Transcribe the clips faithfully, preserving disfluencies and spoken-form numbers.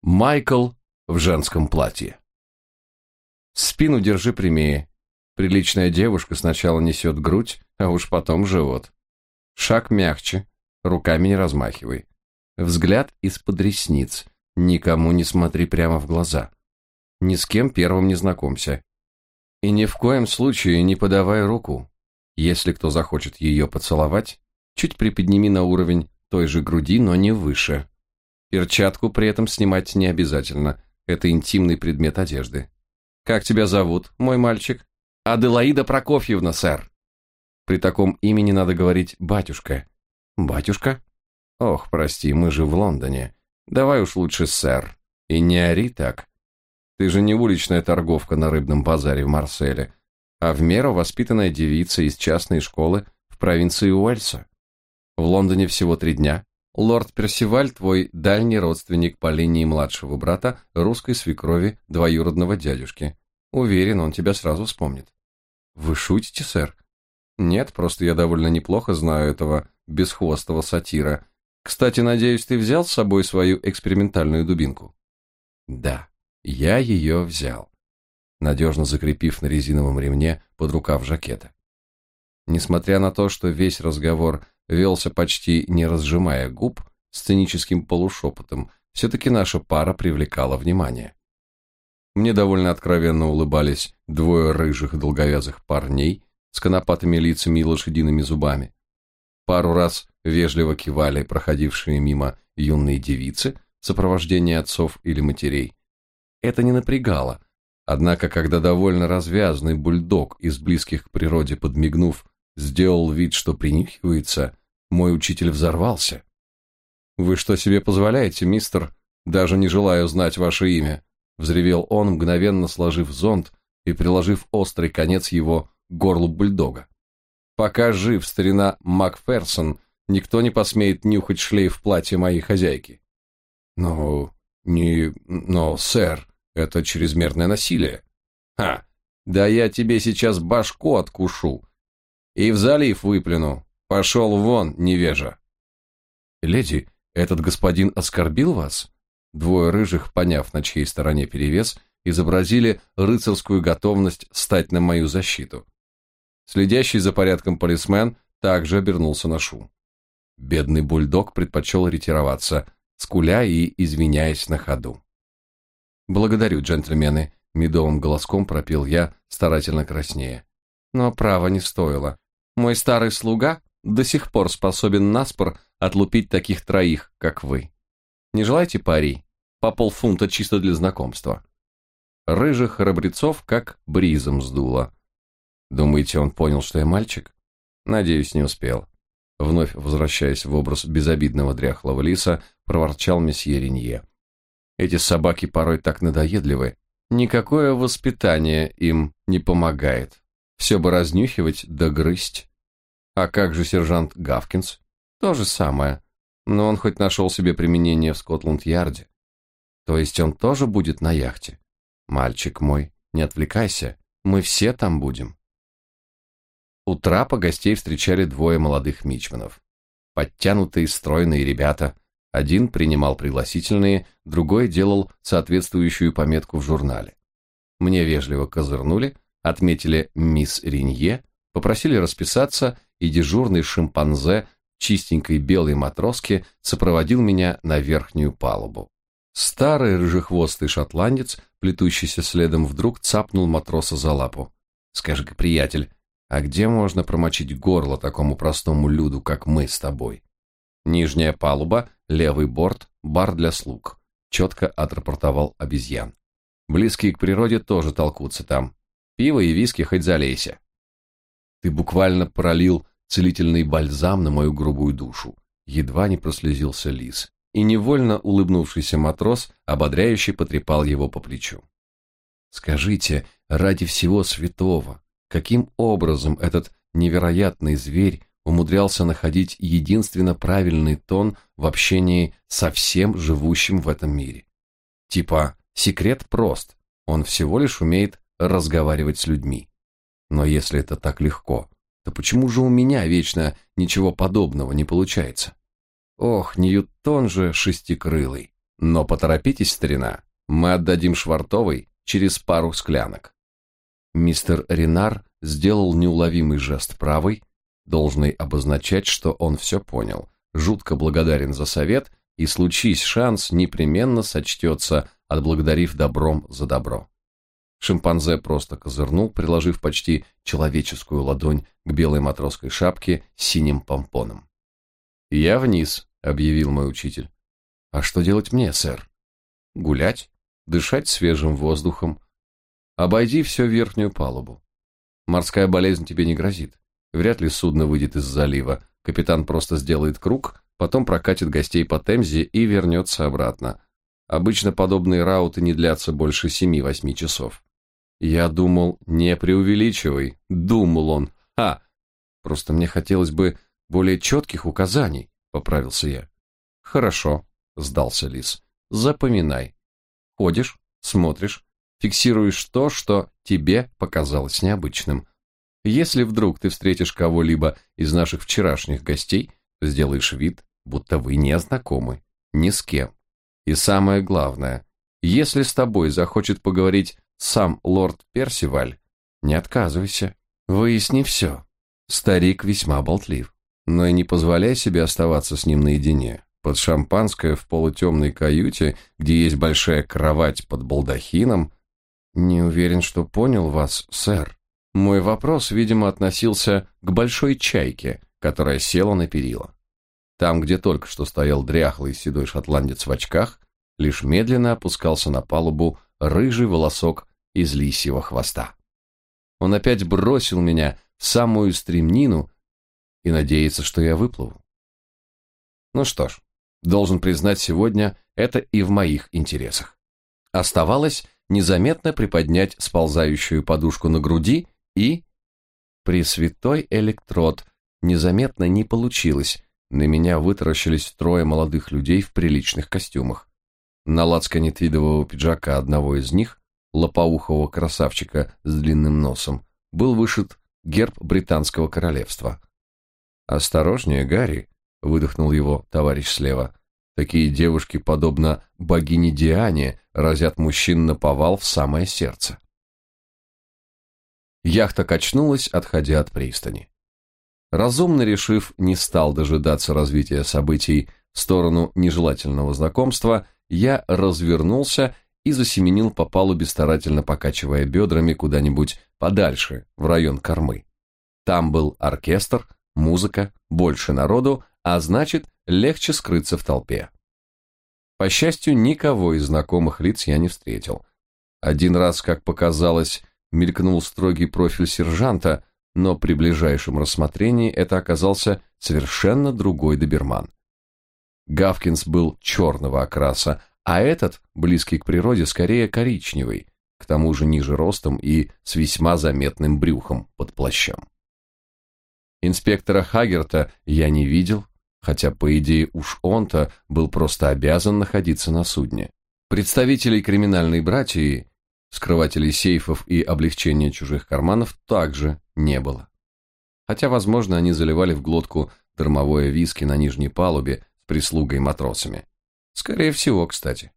Майкл в женском платье. Спину держи прямее. Приличная девушка сначала несет грудь, а уж потом живот. Шаг мягче, руками не размахивай. Взгляд из-под ресниц. Никому не смотри прямо в глаза. Ни с кем первым не знакомься. И ни в коем случае не подавай руку. Если кто захочет ее поцеловать, чуть приподними на уровень той же груди, но не выше. Перчатку при этом снимать не обязательно. Это интимный предмет одежды. Как тебя зовут, мой мальчик? Аделаида Прокофьевна, сэр. При таком имени надо говорить батюшка. Батюшка? Ох, прости, мы же в Лондоне. Давай уж лучше сэр. И не ори так. Ты же не уличная торговка на рыбном базаре в Марселе, а в меру воспитанная девица из частной школы в провинции Уэльса. В Лондоне всего три дня. Лорд Персиваль, твой дальний родственник по линии младшего брата русской свекрови двоюродного дядюшки. Уверен, он тебя сразу вспомнит. Вы шутите, сэр? Нет, просто я довольно неплохо знаю этого бесхвостого сатира. Кстати, надеюсь, ты взял с собой свою экспериментальную дубинку? Да, я ее взял, надежно закрепив на резиновом ремне под рукав жакета. Несмотря на то, что весь разговор велся почти не разжимая губ, сценическим полушепотом, все-таки наша пара привлекала внимание. Мне довольно откровенно улыбались двое рыжих долговязых парней с конопатыми лицами и лошадиными зубами. Пару раз вежливо кивали проходившие мимо юные девицы в сопровождении отцов или матерей. Это не напрягало, однако, когда довольно развязный бульдог из близких к природе, подмигнув, сделал вид, что принюхивается, мой учитель взорвался. «Вы что себе позволяете, мистер? Даже не желаю знать ваше имя», — взревел он, мгновенно сложив зонт и приложив острый конец его к горлу бульдога. «Пока жив старина Макферсон, никто не посмеет нюхать шлейф платья моей хозяйки». «Ну, не... но, сэр, это чрезмерное насилие». «Ха! Да я тебе сейчас башку откушу и в залив выплюну. Пошел вон, невежа!» «Леди, этот господин оскорбил вас?» Двое рыжих, поняв, на чьей стороне перевес, изобразили рыцарскую готовность стать на мою защиту. Следящий за порядком полисмен также обернулся на шум. Бедный бульдог предпочел ретироваться, скуля и извиняясь на ходу. «Благодарю, джентльмены», — медовым голоском пропел я, старательно краснея. «Но права не стоило. Мой старый слуга до сих пор способен наспор отлупить таких троих, как вы. Не желаете пари? По полфунта чисто для знакомства». Рыжих храбрецов как бризом сдуло. Думаете, он понял, что я мальчик? Надеюсь, не успел. Вновь возвращаясь в образ безобидного дряхлого лиса, проворчал месье Ренье. Эти собаки порой так надоедливы. Никакое воспитание им не помогает. Все бы разнюхивать да грызть. А как же сержант Гавкинс? То же самое. Но он хоть нашел себе применение в Скотланд-Ярде. То есть он тоже будет на яхте? Мальчик мой, не отвлекайся, мы все там будем. У трапа гостей встречали двое молодых мичманов. Подтянутые, стройные ребята. Один принимал пригласительные, другой делал соответствующую пометку в журнале. Мне вежливо козырнули, отметили мисс Ренье, попросили расписаться, и дежурный шимпанзе чистенькой белой матроске сопроводил меня на верхнюю палубу. Старый рыжехвостый шотландец, плетущийся следом, вдруг цапнул матроса за лапу. «Скажи-ка, приятель, а где можно промочить горло такому простому люду, как мы с тобой?» «Нижняя палуба, левый борт, бар для слуг», — четко отрапортовал обезьян. «Близкие к природе тоже толкутся там. Пиво и виски хоть залейся». «Ты буквально пролил целительный бальзам на мою грубую душу», — едва не прослезился лис, и невольно улыбнувшийся матрос ободряюще потрепал его по плечу. «Скажите, ради всего святого, каким образом этот невероятный зверь умудрялся находить единственно правильный тон в общении со всем живущим в этом мире? Типа, секрет прост, он всего лишь умеет разговаривать с людьми. Но если это так легко, то почему же у меня вечно ничего подобного не получается? Ох, Ньютон же шестикрылый, Но поторопитесь, старина, мы отдадим Швартовой через пару склянок. Мистер Ренар сделал неуловимый жест правой, должный обозначать, что он все понял, жутко благодарен за совет, и случись шанс, непременно сочтется, отблагодарив добром за добро. Шимпанзе просто козырнул, приложив почти человеческую ладонь к белой матросской шапке с синим помпоном. «Я вниз», — объявил мой учитель. «А что делать мне, сэр?» «Гулять, дышать свежим воздухом. Обойди всю верхнюю палубу. Морская болезнь тебе не грозит. Вряд ли судно выйдет из залива. Капитан просто сделает круг, потом прокатит гостей по Темзе и вернется обратно. Обычно подобные рауты не длятся больше семи-восьми часов». Я думал, не преувеличивай, думал он. А, просто мне хотелось бы более четких указаний, поправился я. Хорошо, сдался Лис. Запоминай. Ходишь, смотришь, фиксируешь то, что тебе показалось необычным. Если вдруг ты встретишь кого-либо из наших вчерашних гостей, сделаешь вид, будто вы не знакомы, ни с кем. И самое главное, если с тобой захочет поговорить сам лорд Персиваль, не отказывайся, выясни все. Старик весьма болтлив, но и не позволяй себе оставаться с ним наедине. Под шампанское в полутемной каюте, где есть большая кровать под балдахином. Не уверен, что понял вас, сэр. Мой вопрос, видимо, относился к большой чайке, которая села на перила. Там, где только что стоял дряхлый седой шотландец в очках, лишь медленно опускался на палубу рыжий волосок из лисьего хвоста. Он опять бросил меня в самую стремнину и надеется, что я выплыву. Ну что ж, должен признать, сегодня это и в моих интересах. Оставалось незаметно приподнять сползающую подушку на груди и... Пресвятой электрод, незаметно не получилось. На меня вытаращились трое молодых людей в приличных костюмах. На лацкане твидового пиджака одного из них, лопоухого красавчика с длинным носом, был вышит герб британского королевства. «Осторожнее, Гарри», — выдохнул его товарищ слева. «Такие девушки, подобно богине Диане, разят мужчин наповал в самое сердце». Яхта качнулась, отходя от пристани. Разумно решив, не стал дожидаться развития событий в сторону нежелательного знакомства, я развернулся и засеменил по палубе, старательно покачивая бедрами куда-нибудь подальше, в район кормы. Там был оркестр, музыка, больше народу, а значит, легче скрыться в толпе. По счастью, никого из знакомых лиц я не встретил. Один раз, как показалось, мелькнул строгий профиль сержанта, но при ближайшем рассмотрении это оказался совершенно другой доберман. Гавкинс был черного окраса, а этот, близкий к природе, скорее коричневый, к тому же ниже ростом и с весьма заметным брюхом под плащом. Инспектора Хагерта я не видел, хотя, по идее, уж он-то был просто обязан находиться на судне. Представителей криминальной братьи, скрывателей сейфов и облегчения чужих карманов также не было. Хотя, возможно, они заливали в глотку дармовое виски на нижней палубе с прислугой и матросами. Скорее всего, кстати.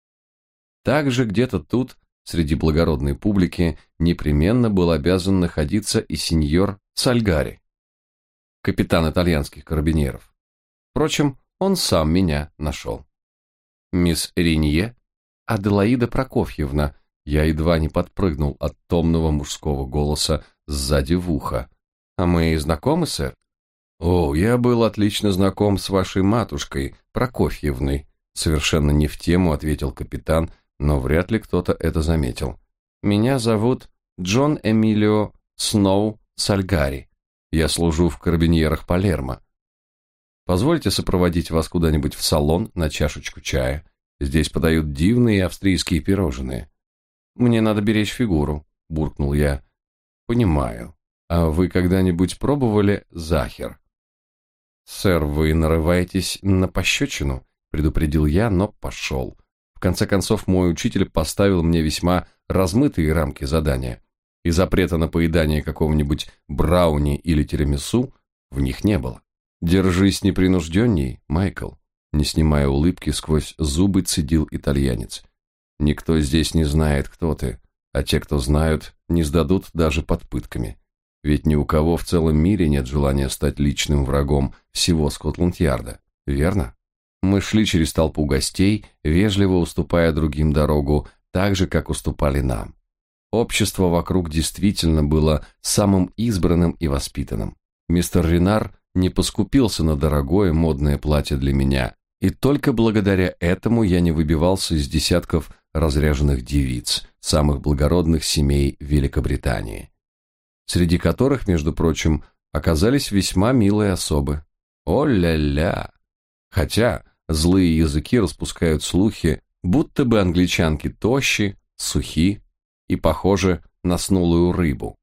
Также где-то тут, среди благородной публики, непременно был обязан находиться и сеньор Сальгари, капитан итальянских карабинеров. Впрочем, он сам меня нашел. «Мисс Ринье, Аделаида Прокофьевна», я едва не подпрыгнул от томного мужского голоса сзади в ухо. «А мы знакомы, сэр?» «О, я был отлично знаком с вашей матушкой, Прокофьевной», совершенно не в тему ответил капитан, но вряд ли кто-то это заметил. «Меня зовут Джон Эмилио Сноу Сальгари. Я служу в карабиньерах Палермо. Позвольте сопроводить вас куда-нибудь в салон на чашечку чая. Здесь подают дивные австрийские пирожные». «Мне надо беречь фигуру», — буркнул я. «Понимаю. А вы когда-нибудь пробовали захер?» «Сэр, вы нарываетесь на пощечину», — предупредил я, но пошел. В конце концов, мой учитель поставил мне весьма размытые рамки задания, и запрета на поедание какого-нибудь брауни или тирамису в них не было. «Держись непринужденней, Майкл. Не снимая улыбки, сквозь зубы цедил итальянец. Никто здесь не знает, кто ты, а те, кто знают, не сдадут даже под пытками. Ведь ни у кого в целом мире нет желания стать личным врагом всего Скотланд-Ярда, верно? Мы шли через толпу гостей, вежливо уступая другим дорогу, так же, как уступали нам. Общество вокруг действительно было самым избранным и воспитанным. Мистер Ренар не поскупился на дорогое модное платье для меня, и только благодаря этому я не выбивался из десятков разряженных девиц, самых благородных семей Великобритании, среди которых, между прочим, оказались весьма милые особы. О-ля-ля! Хотя злые языки распускают слухи, будто бы англичанки тощи, сухи и похожи на снулую рыбу.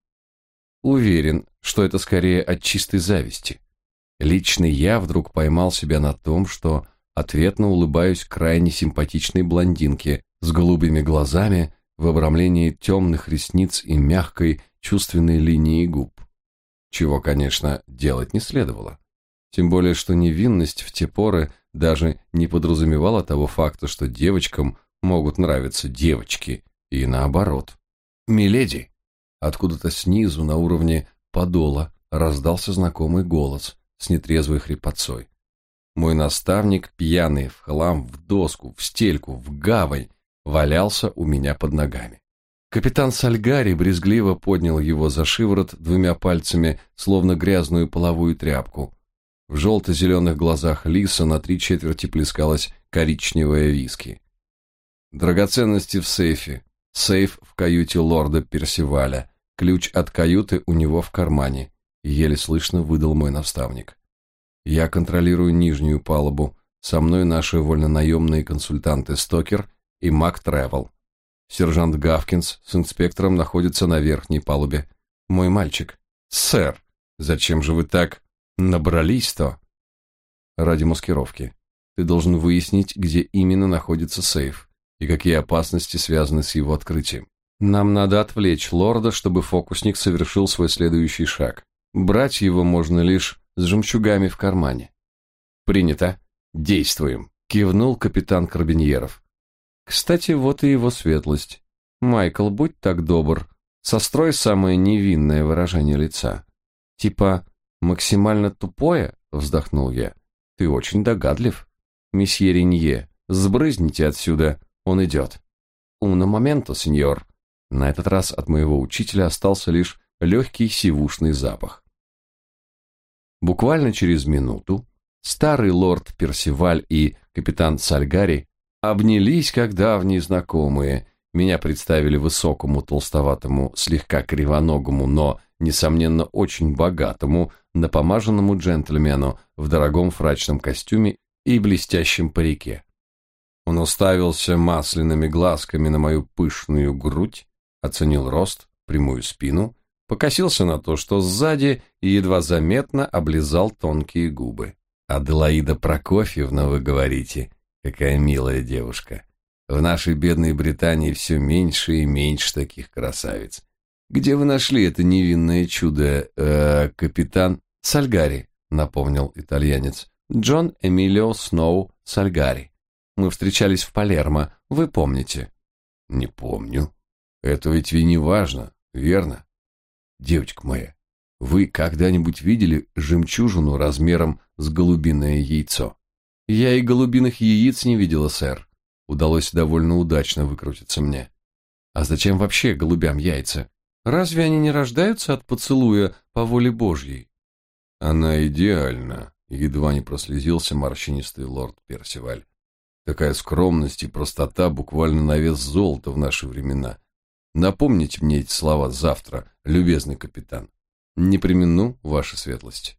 Уверен, что это скорее от чистой зависти. Лично я вдруг поймал себя на том, что ответно улыбаюсь крайне симпатичной блондинке с голубыми глазами в обрамлении темных ресниц и мягкой чувственной линии губ. Чего, конечно, делать не следовало. Тем более, что невинность в те поры даже не подразумевала того факта, что девочкам могут нравиться девочки, и наоборот. «Миледи!» Откуда-то снизу, на уровне подола, раздался знакомый голос с нетрезвой хрипотцой. Мой наставник, пьяный в хлам, в доску, в стельку, в гавань, валялся у меня под ногами. Капитан Сальгари брезгливо поднял его за шиворот двумя пальцами, словно грязную половую тряпку. В желто-зеленых глазах лиса на три четверти плескалась коричневая виски. Драгоценности в сейфе. Сейф в каюте лорда Персиваля. Ключ от каюты у него в кармане. Еле слышно выдал мой наставник. Я контролирую нижнюю палубу. Со мной наши вольнонаемные консультанты Стокер и Мак Тревел. Сержант Гавкинс с инспектором находится на верхней палубе. Мой мальчик. Сэр, зачем же вы так набрались-то? Ради маскировки. Ты должен выяснить, где именно находится сейф и какие опасности связаны с его открытием. Нам надо отвлечь лорда, чтобы фокусник совершил свой следующий шаг. Брать его можно лишь с жемчугами в кармане. Принято. Действуем, кивнул капитан Карбиньеров. Кстати, вот и его светлость. Майкл, будь так добр, сострой самое невинное выражение лица. Типа максимально тупое, вздохнул я. Ты очень догадлив. Месье Ренье, сбрызните отсюда, он идет. Уно моменто, сеньор. На этот раз от моего учителя остался лишь легкий сивушный запах. Буквально через минуту старый лорд Персиваль и капитан Сальгари обнялись как давние знакомые. Меня представили высокому, толстоватому, слегка кривоногому, но, несомненно, очень богатому, напомаженному джентльмену в дорогом фрачном костюме и блестящем парике. Он уставился масляными глазками на мою пышную грудь, оценил рост, прямую спину, покосился на то, что сзади, и едва заметно облизал тонкие губы. «Аделаида Прокофьевна, вы говорите? Какая милая девушка. В нашей бедной Британии все меньше и меньше таких красавиц. Где вы нашли это невинное чудо, э, капитан Сальгари?» — напомнил итальянец. «Джон Эмилио Сноу Сальгари. Мы встречались в Палермо, вы помните?» «Не помню. Это ведь и не важно, верно? Девочка моя, вы когда-нибудь видели жемчужину размером с голубиное яйцо?» «Я и голубиных яиц не видела, сэр». Удалось довольно удачно выкрутиться мне. «А зачем вообще голубям яйца? Разве они не рождаются от поцелуя по воле Божьей?» «Она идеальна», — едва не прослезился морщинистый лорд Персиваль. «Такая скромность и простота буквально на вес золота в наши времена. Напомните мне эти слова завтра, любезный капитан. Не премину, ваша светлость».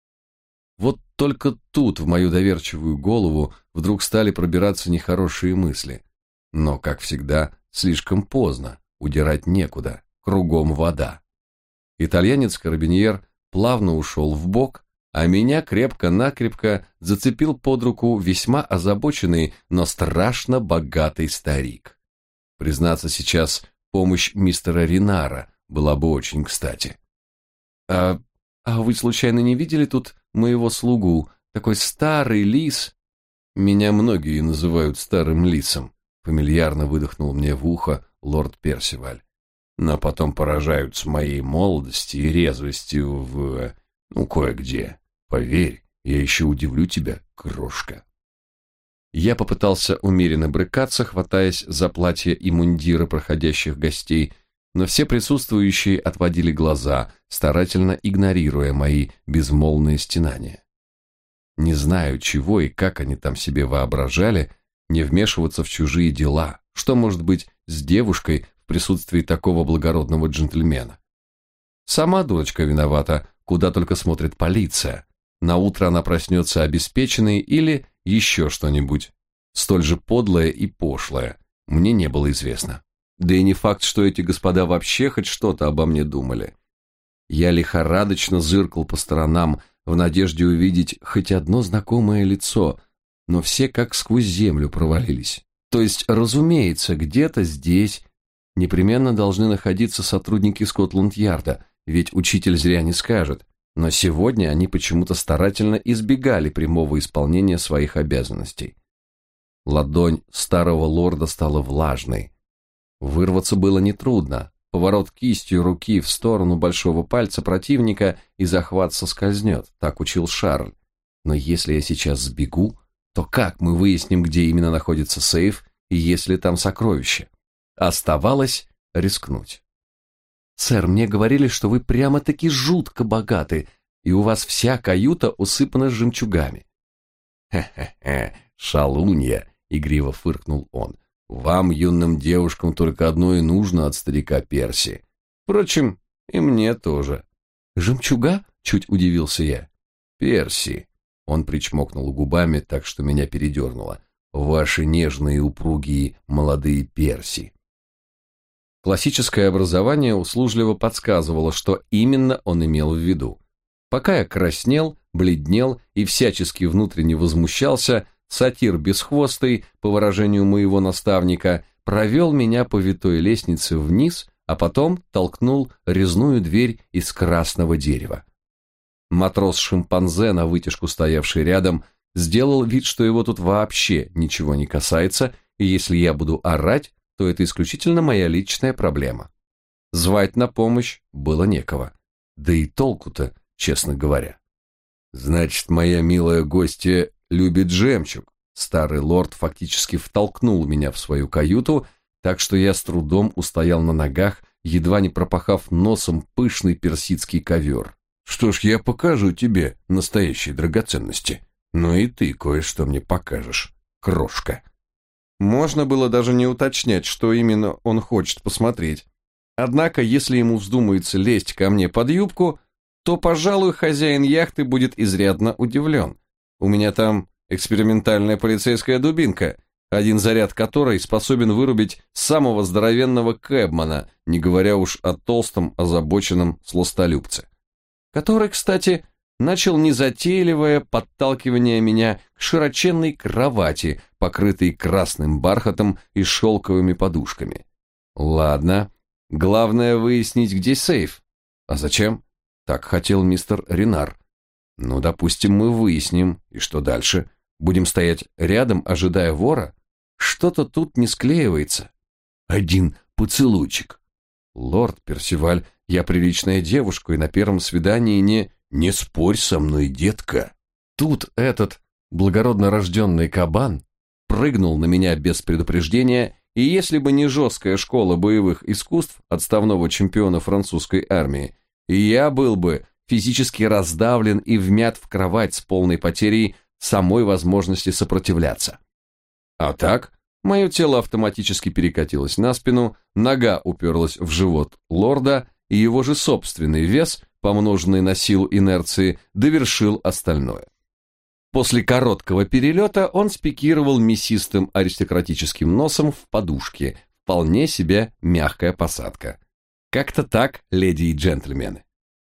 Вот только тут в мою доверчивую голову вдруг стали пробираться нехорошие мысли. Но, как всегда, слишком поздно, удирать некуда, кругом вода. Итальянец-карабиньер плавно ушел вбок, а меня крепко-накрепко зацепил под руку весьма озабоченный, но страшно богатый старик. Признаться, сейчас помощь мистера Ренара была бы очень кстати. «А, а вы случайно не видели тут моего слугу, такой старый лис?» Меня многие называют старым лисом, фамильярно выдохнул мне в ухо лорд Персиваль. Но потом поражаются моей молодости и резвостью в... ну, кое-где. Поверь, я еще удивлю тебя, крошка. Я попытался умеренно брыкаться, хватаясь за платья и мундиры проходящих гостей, но все присутствующие отводили глаза, старательно игнорируя мои безмолвные стенания. Не знаю, чего и как они там себе воображали, не вмешиваться в чужие дела, что может быть с девушкой в присутствии такого благородного джентльмена. Сама дурочка виновата, куда только смотрит полиция. Наутро она проснется обеспеченной или еще что-нибудь. Столь же подлое и пошлое мне не было известно. Да и не факт, что эти господа вообще хоть что-то обо мне думали. Я лихорадочно зыркал по сторонам, в надежде увидеть хоть одно знакомое лицо, но все как сквозь землю провалились. То есть, разумеется, где-то здесь непременно должны находиться сотрудники Скотланд-Ярда, ведь учитель зря не скажет, но сегодня они почему-то старательно избегали прямого исполнения своих обязанностей. Ладонь старого лорда стала влажной. Вырваться было нетрудно. Поворот кистью руки в сторону большого пальца противника, и захват соскользнет, так учил Шарль. Но если я сейчас сбегу, то как мы выясним, где именно находится сейф и есть ли там сокровище? Оставалось рискнуть. «Сэр, мне говорили, что вы прямо-таки жутко богаты, и у вас вся каюта усыпана жемчугами». «Хе-хе-хе, шалунья!» — игриво фыркнул он. «Вам, юным девушкам, только одно и нужно от старика Перси. Впрочем, и мне тоже». «Жемчуга?» — чуть удивился я. «Перси», — он причмокнул губами так, что меня передернуло. «Ваши нежные, упругие, молодые перси». Классическое образование услужливо подсказывало, что именно он имел в виду. Пока я краснел, бледнел и всячески внутренне возмущался, сатир бесхвостый, по выражению моего наставника, провел меня по витой лестнице вниз, а потом толкнул резную дверь из красного дерева. Матрос-шимпанзе, на вытяжку стоявший рядом, сделал вид, что его тут вообще ничего не касается, и если я буду орать, то это исключительно моя личная проблема. Звать на помощь было некого. Да и толку-то, честно говоря. «Значит, моя милая гостья любит жемчуг». Старый лорд фактически втолкнул меня в свою каюту, так что я с трудом устоял на ногах, едва не пропахав носом пышный персидский ковер. «Что ж, я покажу тебе настоящие драгоценности. Ну и ты кое-что мне покажешь, крошка». Можно было даже не уточнять, что именно он хочет посмотреть. Однако, если ему вздумается лезть ко мне под юбку, то, пожалуй, хозяин яхты будет изрядно удивлен. У меня там экспериментальная полицейская дубинка, один заряд которой способен вырубить самого здоровенного кэбмана, не говоря уж о толстом, озабоченном сластолюбце. Который, кстати, начал незатейливое подталкивание меня к широченной кровати, покрытой красным бархатом и шелковыми подушками. Ладно, главное выяснить, где сейф. А зачем? Так хотел мистер Ренар. Ну, допустим, мы выясним. И что дальше? Будем стоять рядом, ожидая вора? Что-то тут не склеивается. Один поцелуйчик. Лорд Персиваль, я приличная девушка, и на первом свидании не... «Не спорь со мной, детка!» Тут этот благородно рожденный кабан прыгнул на меня без предупреждения, и если бы не жесткая школа боевых искусств отставного чемпиона французской армии, я был бы физически раздавлен и вмят в кровать с полной потерей самой возможности сопротивляться. А так, мое тело автоматически перекатилось на спину, нога уперлась в живот лорда, и его же собственный вес, помноженный на силу инерции, довершил остальное. После короткого перелета он спикировал мясистым аристократическим носом в подушке, вполне себе мягкая посадка. Как-то так, леди и джентльмены.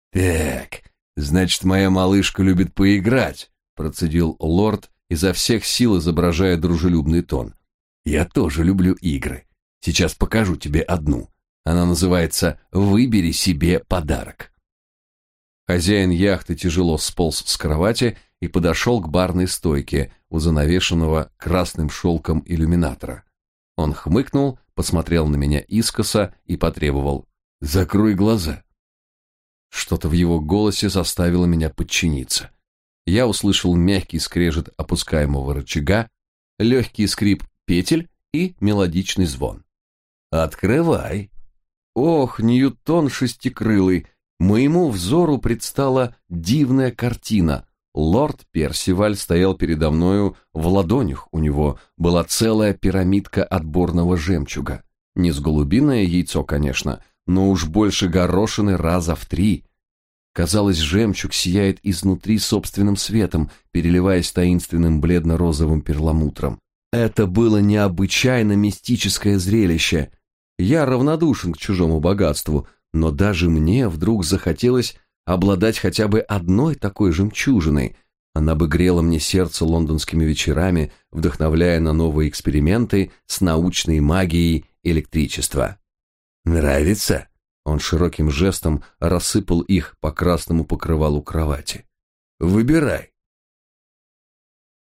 «Так, значит, моя малышка любит поиграть», процедил лорд, изо всех сил изображая дружелюбный тон. «Я тоже люблю игры. Сейчас покажу тебе одну. Она называется «Выбери себе подарок». Хозяин яхты тяжело сполз с кровати и подошел к барной стойке у занавешенного красным шелком иллюминатора. Он хмыкнул, посмотрел на меня искоса и потребовал: «Закрой глаза». Что-то в его голосе заставило меня подчиниться. Я услышал мягкий скрежет опускаемого рычага, легкий скрип петель и мелодичный звон. «Открывай!» Ох, Ньютон шестикрылый! Моему взору предстала дивная картина. Лорд Персиваль стоял передо мною, в ладонях у него была целая пирамидка отборного жемчуга. Не с голубиное яйцо, конечно, но уж больше горошины раза в три. Казалось, жемчуг сияет изнутри собственным светом, переливаясь таинственным бледно-розовым перламутром. Это было необычайно мистическое зрелище. Я равнодушен к чужому богатству, но даже мне вдруг захотелось обладать хотя бы одной такой жемчужиной. Она бы грела мне сердце лондонскими вечерами, вдохновляя на новые эксперименты с научной магией электричества. «Нравится?» Он широким жестом рассыпал их по красному покрывалу кровати. «Выбирай.